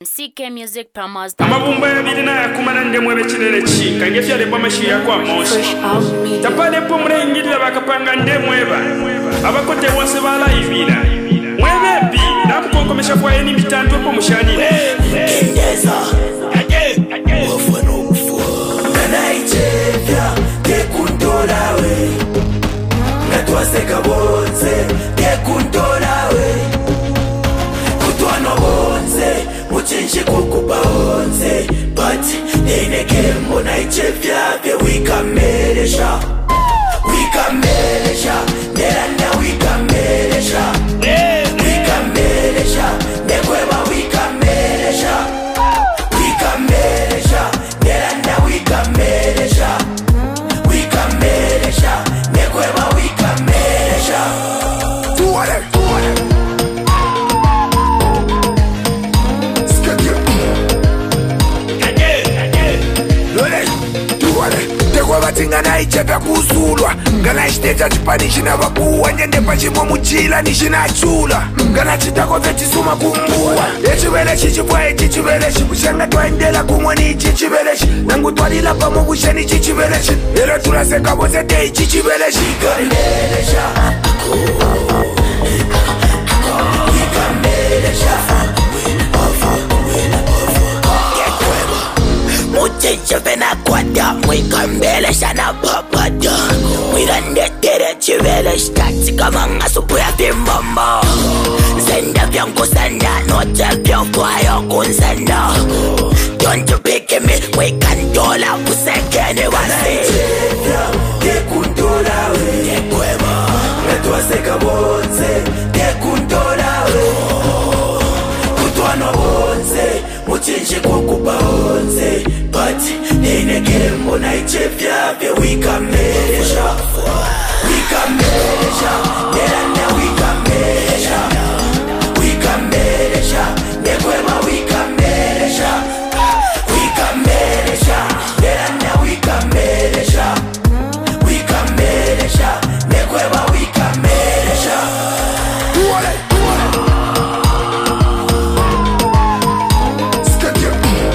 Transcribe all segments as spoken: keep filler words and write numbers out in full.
C K Music Promos. Amabumba ya bidina ya kumana ndemwe chilele chi kange fyale pa mashiya kwa moshi tapale po mrengilira bakapanga ndemweba abakote wose bala ibira mwebebi namukonkomesha kwa eni mitandu po mushanire Kendeza age wafano kufua nanaichevya kekundorawe natwaseka bonze kekundorawe kutwano bonze muchinshi kukupa bonze but nene kembo naichevya ke wikamelesha wikamelesha neranda wikamelesha wikamelesha nekweba wikamelesha wikamelesha neranda wikamelesha wikamelesha nekweba wikamelesha tuwale tuwale sketje age age lole tuwale tekweba tingana ichepya kusulwa ngana chiteta chipanishi na vakuwa nyende pachimwe muchila nishinachula ngana chitako vechisuma kumbuwa echivelechi chipwaechi chivelechi kushanga twaendela kumwe nichi chivelechi nangu twalila pamwe kusheni chichivelechi lelo tulaseka vose teichi chivelechi ikamelesha ikamelesha muchinche vena kwata mwikambelesha na papata mwirandetere chiveleshi tati kama ngasupuya vimbombo Senda vyankusenda note vyokwayo kunsenda Don't you pick me mwikandola kusekene wasi kekundola we kekwema natwaseka bonze kekundola we kutwano bonze muchinshi kukupa bonze but nene kembo naichevya vye wikamelesha wikamelesha neranda wikamelesha wikamelesha nekwema wikamelesha wikamelesha neranda wikamelesha wikamelesha nekwema wikamelesha tuwale sketje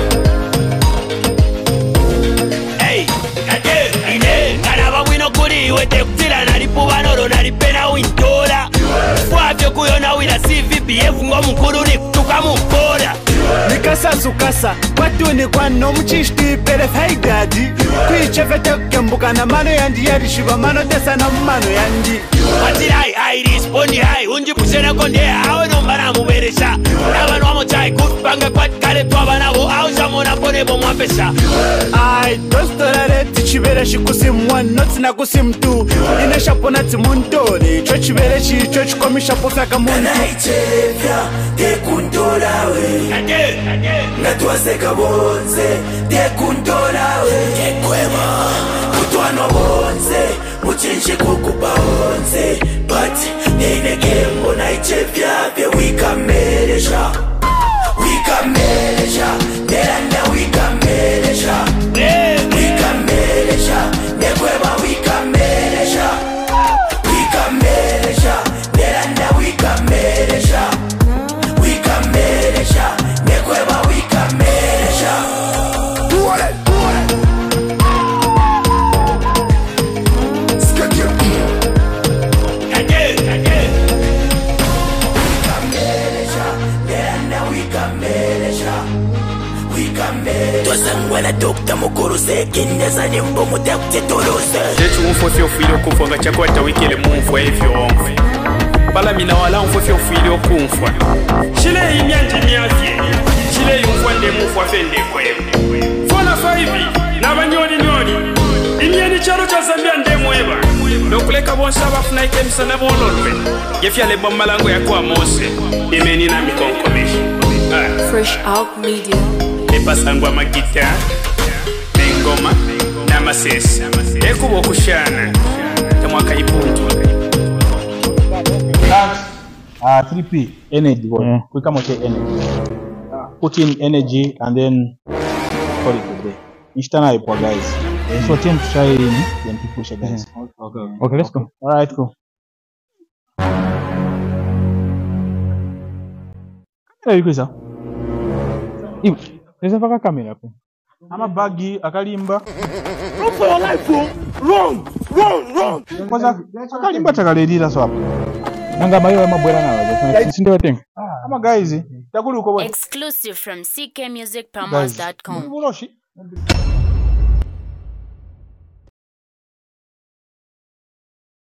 hey age ine kanaba wino kuri wete kutila nalipuba nolo nalipena wintola Fwavyo kuyona wila C V P F ngo mkuru ni kutuka mkora Nikasa sukasa, watu ni kwa no mchishti pele faidadi Kuiche vete kembuka na mano yandi yari shiva mano tesa na mano yandi Wati hai hai respondi hai unji pushena konde awe nombana muberesha Nabanu wamo chai kutpanga kwa kare tuwa nabo au jamona pone bomo pesha Ai, dostorare tichibere kusimu one not na kusimu two Ine shapo na timuntoni, chochibere shi chochikomi shapo faka muntu Nanaichevya kekundola we Age, age natwaseka bonze kekundola we kekwema kutwano bonze muchinshi kukupa bonze but nene kembo naichevya vye wikamelesha wikamelesha neranda wikamelesha wikamelesha nekwema wikamelesha wikamelesha neranda wikamelesha wikamelesha nekwema wikamelesha tuwale tuwale sketje age age wikamelesha neranda wikamelesha wikamelesha twasangwana dokta mukuru sekindeza nimbo mutekutituluse Jechu mfofyo filo kufonga chakwata wikile mumfwa hivyo omfe Pala mina wala mfofyo filo kumfwa Shile imyanji miafye Shile yumfwa nde mufwa fende kwewe Fona faivi na banyoni nyoni Imyeni chalo cha Zambia nde mweba Nokuleka bonsaba funaike msana bololwe Gefya lebo malango ya kwa mose Imeni na mikonkomeshi Fresh Out Media. Epasangwa magita Nengoma na masesi Ekubo kushana Tamwaka ipuntu That uh, three P energy one. Yeah. We come okay energy. Put in energy and then call it a day. Each time I pour guys. Yeah. So ten to try in then to push guys. Yeah. Okay. Okay, let's go. All right, cool. Hey, you guys. Iwe, neza paka kamera po. Amabagi akalimba. Run for your life, bro. Run, run, run. Kwanza akalimba takalelira so hapo. Nanga mayo mabwera nawo. Sinde watenga. Ama guys, takuli uko bwana. Exclusive from c k music promos dot com. Uloshi.